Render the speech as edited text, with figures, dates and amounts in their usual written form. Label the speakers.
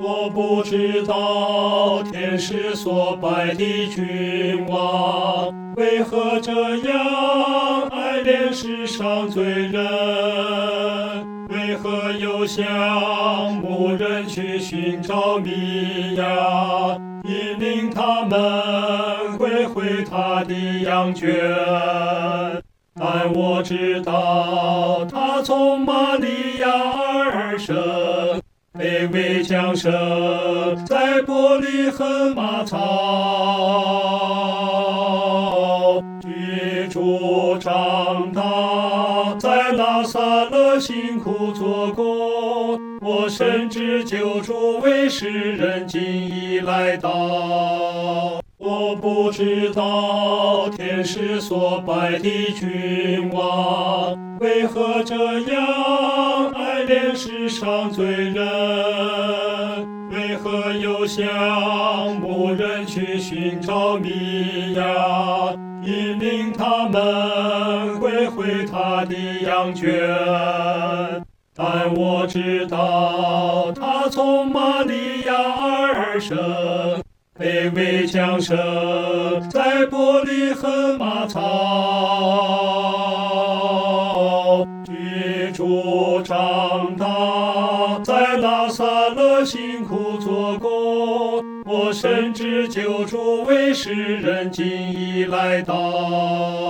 Speaker 1: 我不知道天使所拜的君王，为何这样爱怜世上罪人？为何又向牧人去寻找迷羊，引领他们归回他的羊圈？但我知道他从玛利亚而生，卑微降生在伯利恒马槽，居住长大，在拿撒勒辛苦做工。我深知救主为世人今已来到。我不知道天使所拜的君王，为何这样爱怜世上罪人？为何又向牧人去寻找迷羊，引领他们归回他的羊圈？但我知道他从玛利亚而生，卑微降生在伯利恒马槽，居住长大，在拿撒勒辛苦做工。我深知救主为世人今已来到。